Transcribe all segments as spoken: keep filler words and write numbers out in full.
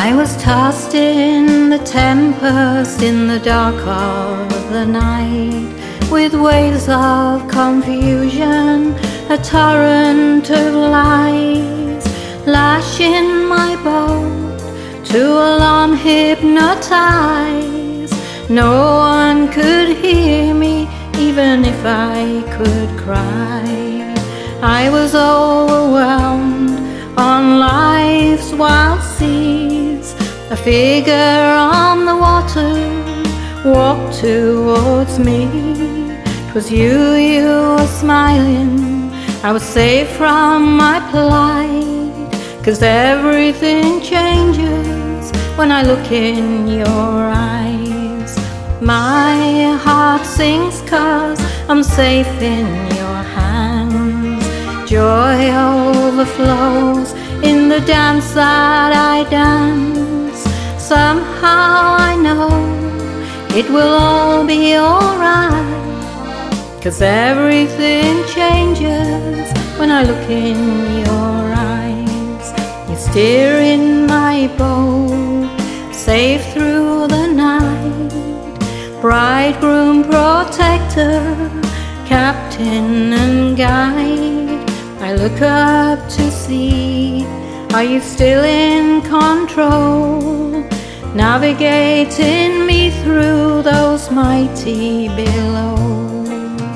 I was tossed in the tempest in the dark of the night, with waves of confusion, a torrent of lies, lashing my boat to alarm, hypnotize. No one could hear me, even if I could cry. I was overwhelmed on life's wild seas. A figure on the water walked towards me. 'Twas you, you were smiling. I was safe from my plight, 'cause everything changes when I look in your eyes. My heart sings 'cause I'm safe in your hands. Joy overflows in the dance that I dance. Somehow I know it will all be alright, 'cause everything changes when I look in your eyes. You steer in my boat, safe through the night. Bridegroom, protector, captain and guide. I look up to see, are you still in control? Navigating me through those mighty billows.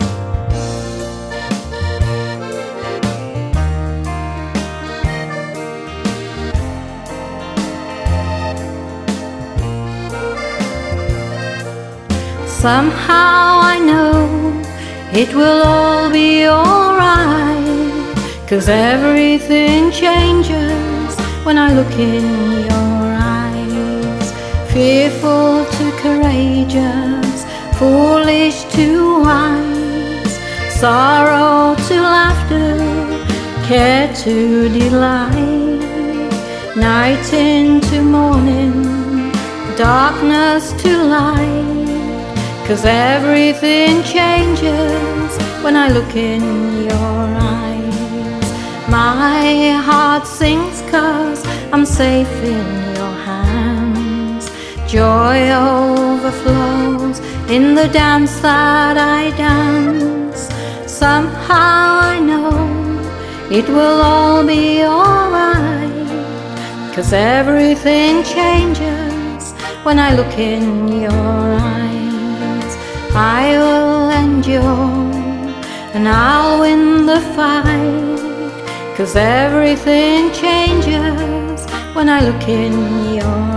Somehow I know it will all be alright, 'cause everything changes when I look in your eyes. Fearful to courageous, foolish to wise, sorrow to laughter, care to delight. Night into morning, darkness to light, 'cause everything changes when I look in your eyes. My heart sings 'cause I'm safe in your hands. Joy overflows in the dance that I dance. Somehow I know it will all be alright, 'cause everything changes when I look in your eyes. I will endure and I'll win the fight, 'cause everything changes when I look in your eyes.